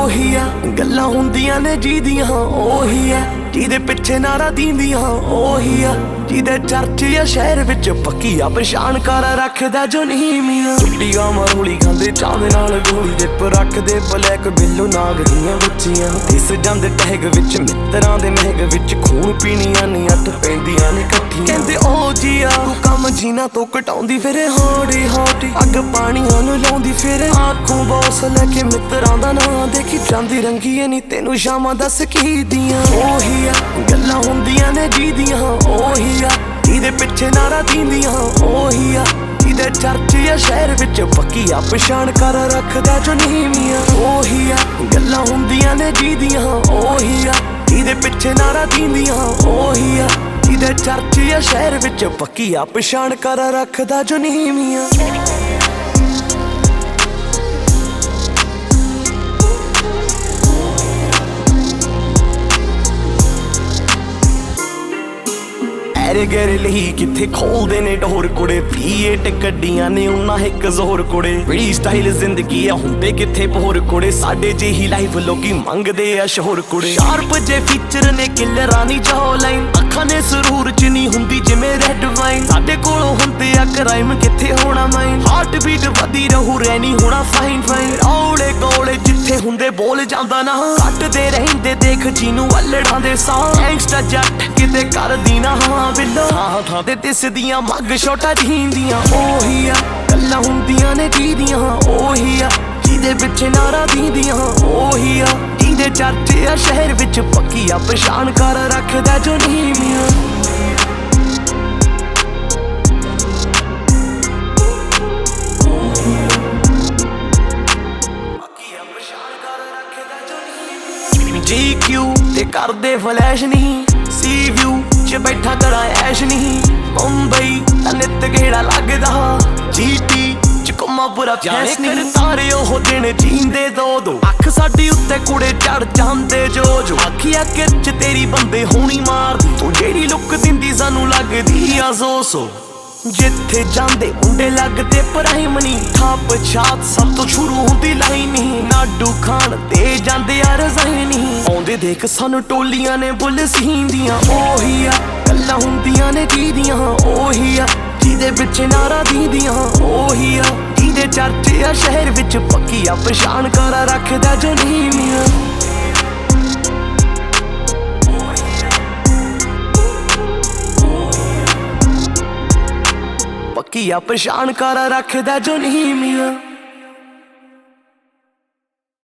ਉਹੀ ਆ ਗੱਲਾਂ ਹੁੰਦੀਆਂ ਨੇ ਜਿਹਦੀਆਂ ਉਹੀ ਆ ਜਿਹਦੇ ਪਿੱਛੇ ਨਾਰਾ ਦਿੰਦੀਆਂ ਉਹੀ ਆ ਜਿਹਦੇ ਚਰਚ ਜਾਂ ਸ਼ਹਿਰ ਵਿੱਚ ਪੱਕੀ ਆ ਪਛਾਣ ਕਰ ਰੱਖਦਾ ਜੋ ਨਹੀਂ ਮੀਆਂ ਟੁੱਟੀਆਂ ਮਰੂਲੀ ਖਾਂਦੇ ਚਾਂਦੇ ਨਾਲ ਗੋਲੀ ਜਿੱਪ ਰੱਖਦੇ ਬਲੈਕ ਬਿੱਲੂ ਨਾਗ ਦੀਆਂ ਬੱਚੀਆਂ ਇਸ ਜਾਂਦੇ ਟਹਿਗ ਵਿੱਚ ਮਿੱਤਰਾਂ ਦੇ ਮਹਿਗ ਵਿੱਚ ਖੂਨ ਪੀਣੀਆਂ ਨੀ ਅੱਠ ਪੈਂਦੀਆਂ ਨੇ ਇਕੱਠੀਆਂ ਕਹਿੰਦੇ ਉਹ ਜੀਆ ਤੂੰ ਕੰਮ ਜੀਨਾ ਤੋਂ ਘਟਾਉਂਦੀ ਫਿਰ ਹੌਲੀ ਹੌਲੀ ਅੱਗ ਪਾਣੀਆਂ ਨੂੰ ਲਾਉਂਦੀ ਫਿਰ ਆਖੋਂ ਬੌਸ ਲੈ ਕੇ ਮਿੱਤਰਾਂ ਦਾ ਨਾਂ ਦੇਖੀ ਜਾਂਦੀ ਰੰਗੀਏ ਨੀ ਤੈਨੂੰ ਸ਼ਾਮਾਂ ਦੱਸ ਕੀ ਦੀਆਂ ਉਹੀ ਆ ਗੱਲਾਂ ਹੁੰਦੀਆਂ ਨੇ ਜਿਹਦੀਆਂ ਉਹੀ ਆ ਜਿਹਦੇ ਪਿੱਛੇ ਨਾਰਾ ਦਿੰਦੀਆਂ ਉਹੀ ਆ ਜਿਹਦੇ ਚਰਚ ਜਾਂ ਸ਼ਹਿਰ ਵਿੱਚ ਪੱਕੀ ਆ ਪਛਾਣ ਕਰ ਰੱਖਦਾ ਜੋ ਨਹੀਂ ਮੀਆਂ ਉਹੀ ਆ ਗੱਲਾਂ ਹੁੰਦੀਆਂ ਨੇ ਜਿਹਦੀਆਂ ਉਹੀ ਆ ਜਿਹਦੇ ਪਿੱਛੇ ਨਾਰਾ ਦਿੰਦੀਆਂ ਉਹੀ ਆ ਜਿਹਦੇ ਚਰਚ ਜਾਂ ਸ਼ਹਿਰ ਵਿੱਚ ਪੱਕੀ ਆ ਪਛਾਣ ਕਰ ਰੱਖਦਾ ਜੋ ਨਹੀਂ ਮੀਆਂ ਐਰੇ ਗੈਰੇ ਲਈ ਕਿੱਥੇ ਖੋਲਦੇ ਨੇ ਢੋਰ ਕੁੜੇ V8 ਗੱਡੀਆਂ ਨੇ ਉਹਨਾਂ ਇੱਕ ਜ਼ੋਰ ਕੁੜੇ ਬੜੀ ਸਟਾਈਲ ਜ਼ਿੰਦਗੀ ਆ ਹੁੰਦੇ ਕਿੱਥੇ ਭੋਰ ਕੁੜੇ ਸਾਡੇ ਜਿਹੀ ਲਾਈਫ ਲੋਕੀ ਮੰਗਦੇ ਆ ਸ਼ੋਰ ਕੁੜੇ ਸ਼ਾਰਪ ਜੇ ਫੀਚਰ ਨੇ ਕਿਲਰਾਂ ਨੀ ਜੋ ਲਾਈਨ ਅੱਖਾਂ ਨੇ ਸਰੂਰ ਚ ਨਹੀਂ ਹੁੰਦੀ ਜਿਵੇਂ ਰੈਡ ਵਾਈਨ ਸਾਡੇ ਕੋਲੋਂ ਹੁੰਦੇ ਆ ਕ੍ਰਾਈਮ ਕਿੱਥੇ ਹੋਣਾ ਮਾਈਨ ਹਾਰਟ ਬੀਟ ਵਧੀ ਰਹੂ ਰਹਿਣੀ ਹੋਣਾ ਫਾਈਨ ਫਾਈਨ ਔਲੇ ਕੋਲੇ ਜਿੱਥੇ ਹੁੰਦੇ ਬੋਲ ਜਾਂਦਾ ਨਾ ਕੱਟਦੇ ਰਹਿੰਦੇ ਦੇਖ ਜਿਹਨੂੰ ਵੱਲੜਾਂ ਦੇ ਸਾਹ ਗੈਂਗਸਟਾ ਜੱਟ ਕਿਤੇ ਕਰਦੀ ਨਾ ਬਿੱਲੋ ਥਾਂ ਤੇ ਦਿਸਦੀਆਂ ਮੱਗ ਛੋਟਾ ਜੀਂਦੀਆਂ ਉਹੀ ਆ ਗੱਲਾਂ ਹੁੰਦੀਆਂ ਨੇ ਜਿਹਦੀਆਂ ਉਹੀ ਆ ਜਿਹਦੇ ਪਿੱਛੇ ਨਾਰਾ ਦਿੰਦੀਆਂ ਉਹੀ ਆ ਜਿਹਦੇ ਚਰਚ ਆ ਸ਼ਹਿਰ ਵਿੱਚ ਪੱਕੀ ਆ ਪਛਾਣ ਕਰ ਰੱਖਦਾ ਜੋ ਨਹੀਂ ਮੀਆਂ GQ ਤੇ ਕਰਦੇ ਫਲੈਸ਼ ਨਹੀਂ ਸੀ ਵਿਊ ਚ ਬੈਠਾ ਕਰਾਂ ਐਸ਼ ਨਹੀਂ ਮੁੰਬਈ ਤਾਂ ਨਿੱਤ ਗੇੜਾ ਲੱਗਦਾ GT ਚ ਕੁਮਾ ਬੁਰਾ ਫੈਸ ਨਹੀਂ ਸਾਰੇ ਉਹ ਦਿਨ ਜੀਂਦੇ ਦੋ ਅੱਖ ਸਾਡੀ ਉੱਤੇ ਕੁੜੇ ਚੜ ਜਾਂਦੇ ਜੋ ਆਖਿਆ ਕਿਰਚ ਤੇਰੀ ਬੰਦੇ ਹੋਣੀ ਮਾਰਦੀ ਤੂੰ ਜਿਹੜੀ ਲੁੱਕ ਦਿੰਦੀ ਸਾਨੂੰ ਲੱਗਦੀ ਆ ਸੋ ਜਿੱਥੇ ਜਾਂਦੇ ਮੁੰਡੇ ਲੱਗਦੇ ਪ੍ਰਾਈਮ ਨੀ ਥਾਪ ਛਾਤ ਸਭ ਤੋਂ ਸ਼ੁਰੂ ਹੁੰਦੀ ਲਾਈਨ ਨਹੀਂ ਨਾਡੂ ਖਾਣ ਤੇ ਜਾਂਦੇ ਆ ਰਜ਼ਾਈ ਨਹੀਂ ਆਉਂਦੇ ਦੇਖ ਸਾਨੂੰ ਟੋਲੀਆਂ ਨੇ ਬੁੱਲ ਸੀਂਦੀਆਂ ਉਹੀ ਆ ਗੱਲਾਂ ਹੁੰਦੀਆਂ ਨੇ ਜਿਹਦੀਆਂ ਉਹੀ ਆ ਜਿਹਦੇ ਪਿੱਛੇ ਨਾਰਾ ਦਿੰਦੀਆਂ ਉਹੀ ਆ ਜਿਹਦੇ ਚਰਚ ਆ ਸ਼ਹਿਰ ਵਿੱਚ ਪੱਕੀ ਆ ਪਛਾਣ ਕਰ ਰੱਖਦਾ ਜੋ ਨਹੀਂ ਮੀਆਂ ਪੱਕੀ ਆ ਪਛਾਣ ਕਰ ਰੱਖਦਾ ਜੋ ਨਹੀਂ ਮੀਆਂ